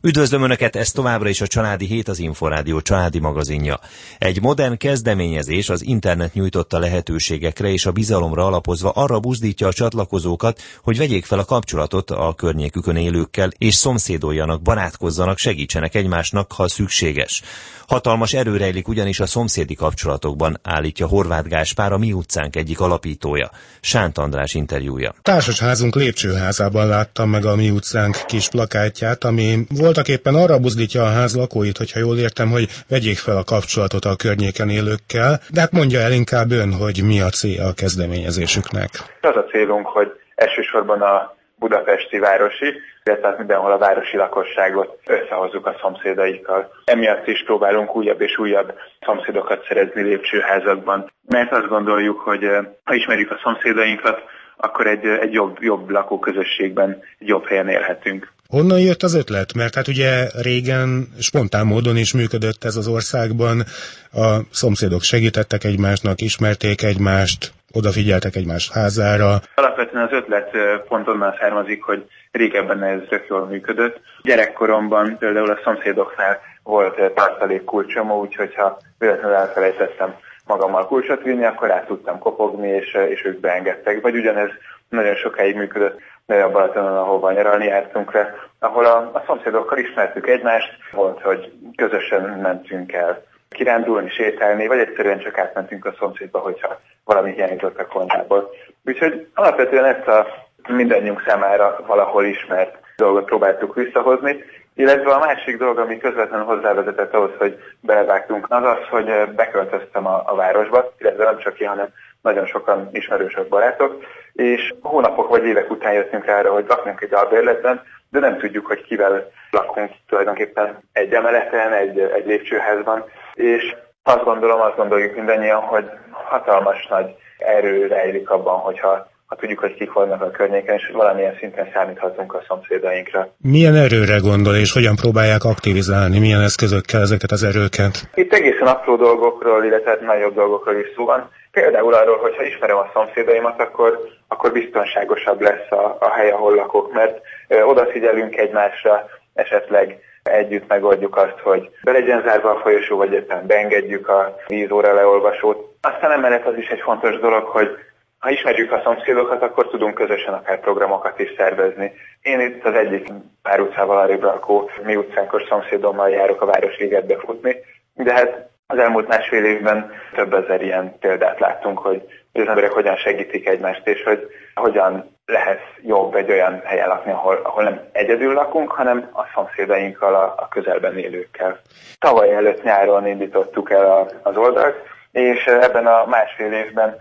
Üdvözlöm Önöket, ez továbbra is a Családi Hét, az Inforádió családi magazinja. Egy modern kezdeményezés az internet nyújtotta lehetőségekre és a bizalomra alapozva arra buzdítja a csatlakozókat, hogy vegyék fel a kapcsolatot a környékükön élőkkel, és szomszédoljanak, barátkozzanak, segítsenek egymásnak, ha szükséges. Hatalmas erő rejlik ugyanis a szomszédi kapcsolatokban, állítja Horváth Gáspár, a Mi utcánk egyik alapítója. Sánt András interjúja. Társasházunk lépcsőházában láttam meg a Mi utcánk kis plakátját, ami voltak éppen arra buzdítja a ház lakóit, hogyha jól értem, hogy vegyék fel a kapcsolatot a környéken élőkkel, de hát mondja el inkább ön, hogy mi a célja a kezdeményezésüknek. Az a célunk, hogy elsősorban a budapesti városi, illetve mindenhol a városi lakosságot összehozzuk a szomszédaikkal. Emiatt is próbálunk újabb és újabb szomszédokat szerezni lépcsőházakban, mert azt gondoljuk, hogy ha ismerjük a szomszédainkat, akkor egy jobb lakóközösségben, egy jobb helyen élhetünk. Honnan jött az ötlet? Mert hát ugye régen spontán módon is működött ez az országban, a szomszédok segítettek egymásnak, ismerték egymást, odafigyeltek egymás házára. Alapvetően az ötlet pont onnan származik, hogy régebben ez tök jól működött. Gyerekkoromban például a szomszédoknál volt tartalékkulcsom, úgyhogy ha véletlenül elfelejtettem magammal kulcsot vinni, akkor át tudtam kopogni, és ők beengedtek. Vagy ugyanez nagyon sokáig működött a Balatonon, ahova nyaralni jártunk le, ahol a szomszédokkal ismertük egymást, volt, hogy közösen mentünk el kirándulni, sétálni, vagy egyszerűen csak átmentünk a szomszédba, hogyha valami hiányzott a konyhából. Úgyhogy alapvetően ezt a mindannyiunk számára valahol ismert dolgot próbáltuk visszahozni, illetve a másik dolog, ami közvetlenül hozzávezetett ahhoz, hogy belevágtunk, az az, hogy beköltöztem a városba, illetve nem csak én, hanem nagyon sokan ismerősök, barátok, és hónapok vagy évek után jöttünk rá arra, hogy laknunk egy albérletben, de nem tudjuk, hogy kivel lakunk tulajdonképpen egy emeleten, egy lépcsőházban, és azt gondoljuk mindannyian, hogy hatalmas nagy erő rejlik abban, hogyha tudjuk, hogy kik vannak a környéken, és valamilyen szinten számíthatunk a szomszédainkra. Milyen erőre gondol, és hogyan próbálják aktivizálni, milyen eszközökkel ezeket az erőket? Itt egészen apró dolgokról, illetve nagyobb dolgokról is szó van. Például arról, hogyha ismerem a szomszédaimat, akkor biztonságosabb lesz a hely, ahol lakok, mert odafigyelünk egymásra, esetleg együtt megoldjuk azt, hogy be legyen zárva a folyosó, vagy éppen beengedjük a vízóra leolvasót. Aztán emellett az is egy fontos dolog, hogy ha ismerjük a szomszédokat, akkor tudunk közösen akár programokat is szervezni. Én itt az egyik pár utcával arrébb lakó Mi utcánkos szomszédommal járok a Városligetbe futni, de hát az elmúlt másfél évben több ezer ilyen példát láttunk, hogy az emberek hogyan segítik egymást, és hogy hogyan lehet jobb egy olyan helyen lakni, ahol nem egyedül lakunk, hanem a szomszédainkkal, a közelben élőkkel. Tavaly előtt nyáron indítottuk el az oldalt, és ebben a másfél évben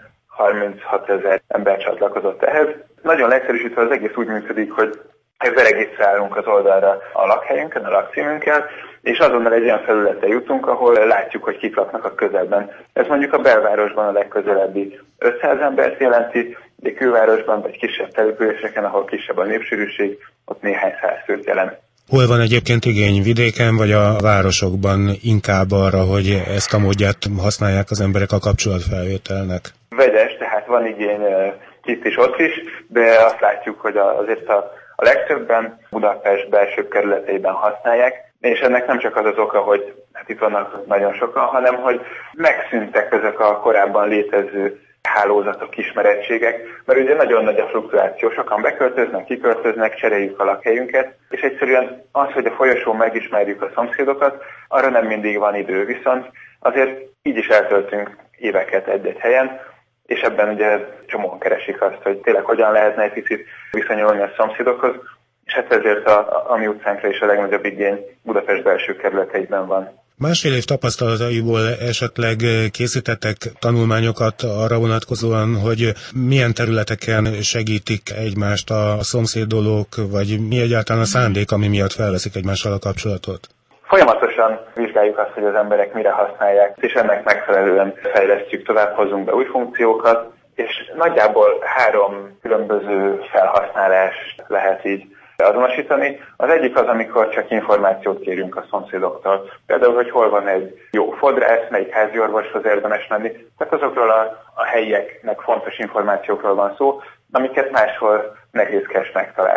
36 000 ember csatlakozott ehhez. Nagyon leegyszerűsítve az egész úgy működik, hogy beregisztrálunk az oldalra a lakhelyünkön, a lakcímünkkel, és azonnal egy olyan felületre jutunk, ahol látjuk, hogy kik laknak a közelben. Ez mondjuk a belvárosban a legközelebbi 500 embert jelenti, de külvárosban vagy kisebb településeken, ahol kisebb a népsűrűség, ott néhány száz főt jelent. Hol van egyébként igény, vidéken vagy a városokban inkább arra, hogy ezt a módját használják az emberek a kapcsolatfelvételnek? Vegyes, tehát van igény itt is, ott is, de azt látjuk, hogy azért a legtöbben Budapest belső kerületeiben használják, és ennek nem csak az oka, hogy hát itt vannak nagyon sokan, hanem hogy megszűntek ezek a korábban létező hálózatok, ismerettségek, mert ugye nagyon nagy a fluktuáció, sokan beköltöznek, kiköltöznek, cseréljük a lakhelyünket, és egyszerűen az, hogy a folyosón megismerjük a szomszédokat, arra nem mindig van idő, viszont azért így is eltöltünk éveket egy-egy helyen, és ebben ugye csomóan keresik azt, hogy tényleg hogyan lehetne egy picit viszonyulni a szomszédokhoz, és hát ezért a Mi utcánkra is a legnagyobb igény Budapest belső kerületeiben van. Másfél év tapasztalataiból esetleg készítettek tanulmányokat arra vonatkozóan, hogy milyen területeken segítik egymást a szomszédolók, vagy mi egyáltalán a szándék, ami miatt felveszik egymással a kapcsolatot? Folyamatosan vizsgáljuk azt, hogy az emberek mire használják, és ennek megfelelően fejlesztjük tovább, hozunk be új funkciókat, és nagyjából 3 különböző felhasználást lehet így azonosítani. Az egyik az, amikor csak információt kérünk a szomszédoktól. Például, hogy hol van egy jó fodrász, melyik házi orvoshoz érdemes menni. Tehát azokról a helyieknek fontos információkról van szó, amiket máshol nehézkes megtalálni.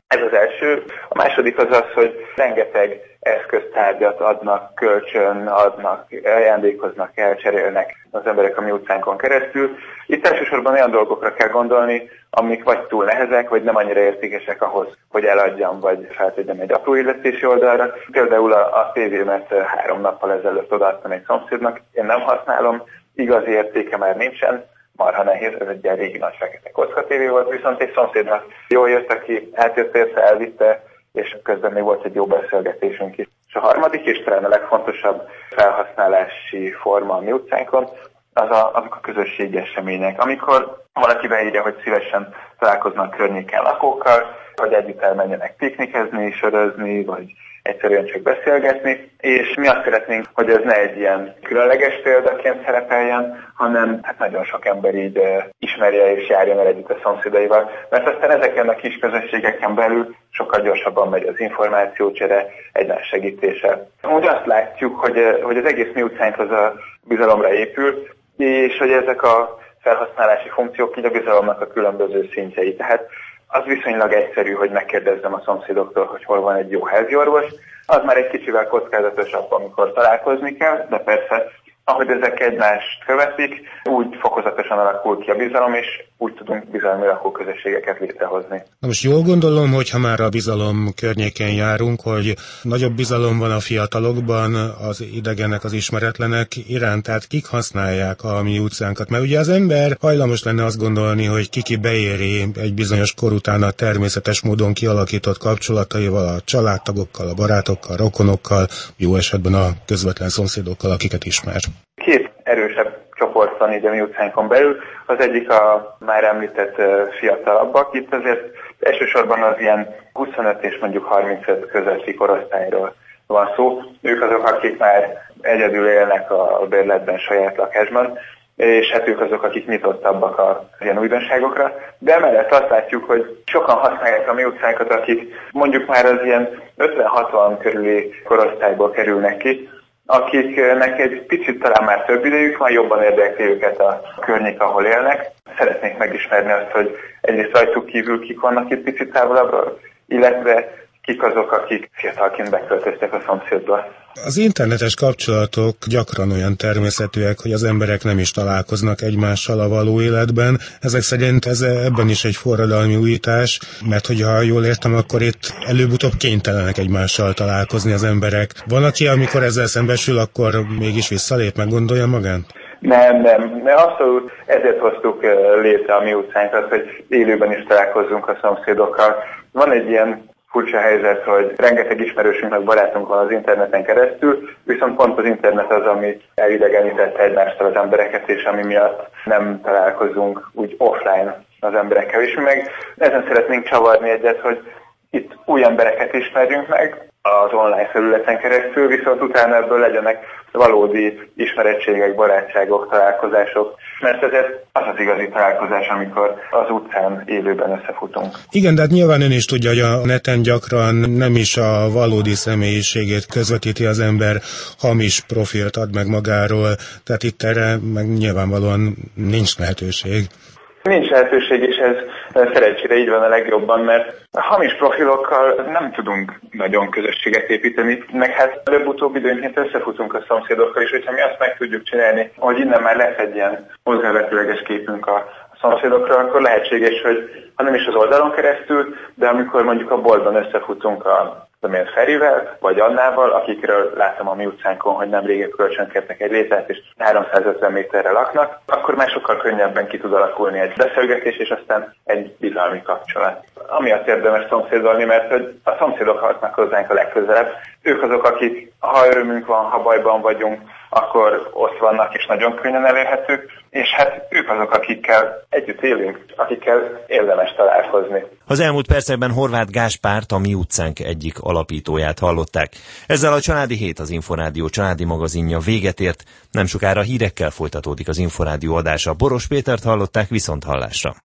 Ez az első. A második az az, hogy rengeteg eszköztárgyat adnak, kölcsön adnak, ajándékoznak, elcserélnek az emberek a mi utcánkon keresztül. Itt elsősorban olyan dolgokra kell gondolni, amik vagy túl nehezek, vagy nem annyira értékesek ahhoz, hogy eladjam, vagy feltegyem egy apró illesztési oldalra. Például a tévémet 3 nappal ezelőtt odaadtam egy szomszédnak, én nem használom, igazi értéke már nincsen, marha nehéz, ez egy régi nagy fekete kocka tévé volt, viszont egy szomszédnak jól jött, aki átjött érte, elvitte, és közben még volt egy jó beszélgetésünk is. És a harmadik, és talán a legfontosabb felhasználási forma a mi utcánkon, azok a közösségi események, amikor valaki beírja, hogy szívesen találkoznak környéken lakókkal, vagy együtt elmenjenek piknikezni, sörözni, vagy egyszerűen csak beszélgetni, és mi azt szeretnénk, hogy ez ne egy ilyen különleges példaként szerepeljen, hanem hát nagyon sok ember így ismerje és járjon el együtt a szomszédaival, mert aztán ezeken a kis közösségeken belül sokkal gyorsabban megy az információcsere, egymás segítése. Úgy azt látjuk, hogy az egész mi utcánk az a bizalomra épül, és hogy ezek a felhasználási funkciók így a bizalomnak a különböző szintjei. Tehát az viszonylag egyszerű, hogy megkérdezzem a szomszédoktól, hogy hol van egy jó háziorvos. Az már egy kicsivel kockázatosabb, amikor találkozni kell, de persze, ahogy ezek egymást követik, úgy fokozatosan alakul ki a bizalom, és úgy tudunk bizalmi lakóközösségeket létrehozni. Na most jól gondolom, hogy ha már a bizalom környékén járunk, hogy nagyobb bizalom van a fiatalokban, az idegenek, az ismeretlenek iránt, tehát kik használják a mi utcánkat? Mert ugye az ember hajlamos lenne azt gondolni, hogy ki beéri egy bizonyos kor után a természetes módon kialakított kapcsolataival, a családtagokkal, a barátokkal, a rokonokkal, jó esetben a közvetlen szomszédokkal, akiket ismer. 2 erősebb csoport van így a mi utcánkon belül. Az egyik a már említett fiatalabbak. Itt azért elsősorban az ilyen 25 és mondjuk 35 közötti korosztályról van szó. Ők azok, akik már egyedül élnek a bérletben, saját lakásban, és hát ők azok, akik nyitottabbak az ilyen újdonságokra. De emellett azt látjuk, hogy sokan használják a mi utcánkat, akik mondjuk már az ilyen 50-60 körüli korosztályból kerülnek ki, akiknek egy picit talán már több idejük van, jobban érdekli őket a környék, ahol élnek. Szeretnék megismerni azt, hogy egyrészt rajtuk kívül kik vannak itt picit távolabbról, illetve kik azok, akik fiatalként beköltöztek a szomszédba. Az internetes kapcsolatok gyakran olyan természetűek, hogy az emberek nem is találkoznak egymással a való életben. Ezek szerint ebben is egy forradalmi újítás, mert hogyha jól értem, akkor itt előbb-utóbb kénytelenek egymással találkozni az emberek. Van, aki amikor ezzel szembesül, akkor mégis visszalép, meggondolja magát? Nem, abszolút ezért hoztuk létre a mi utcánkat, hogy élőben is találkozzunk a szomszédokkal. Van egy ilyen furcsa helyzet, hogy rengeteg ismerősünk meg barátunk van az interneten keresztül, viszont pont az internet az, ami elidegenítette egymástól az embereket, és ami miatt nem találkozunk úgy offline az emberekkel. És mi meg ezen szeretnénk csavarni egyet, hogy itt új embereket ismerjünk meg az online felületen keresztül, viszont utána ebből legyenek valódi ismerettségek, barátságok, találkozások, mert ez az az igazi találkozás, amikor az utcán élőben összefutunk. Igen, de hát nyilván ön is tudja, hogy a neten gyakran nem is a valódi személyiségét közvetíti az ember, hamis profilt ad meg magáról, tehát itt erre meg nyilvánvalóan nincs lehetőség. Nincs lehetőség, és ez szerencsére így van a legjobban, mert a hamis profilokkal nem tudunk nagyon közösséget építeni, meg hát előbb-utóbb időnként összefutunk a szomszédokkal is, hogyha mi azt meg tudjuk csinálni, hogy innen már lesz egy ilyen hozzávetőleges képünk a szomszédokra, akkor lehetséges, hogy ha nem is az oldalon keresztül, de amikor mondjuk a boltban összefutunk a Ferivel, vagy Annával, akikről látom a mi utcánkon, hogy nemrég kölcsönkértek egy létát, és 350 méterre laknak, akkor már sokkal könnyebben ki tud alakulni egy beszélgetés, és aztán egy bizalmi kapcsolat. Amiatt érdemes szomszédolni, mert hogy a szomszédok halnak hozzánk a legközelebb. Ők azok, akik, ha örömünk van, ha bajban vagyunk, akkor ott vannak, és nagyon könnyen elérhetők, és hát ők azok, akikkel együtt élünk, akikkel érdemes találkozni. Az elmúlt percekben Horváth Gáspárt, a Mi utcánk egyik alapítóját hallották. Ezzel a Családi Hét, az Inforádió családi magazinja véget ért. Nem sokára hírekkel folytatódik az Inforádió adása. Boros Pétert hallották, viszonthallásra.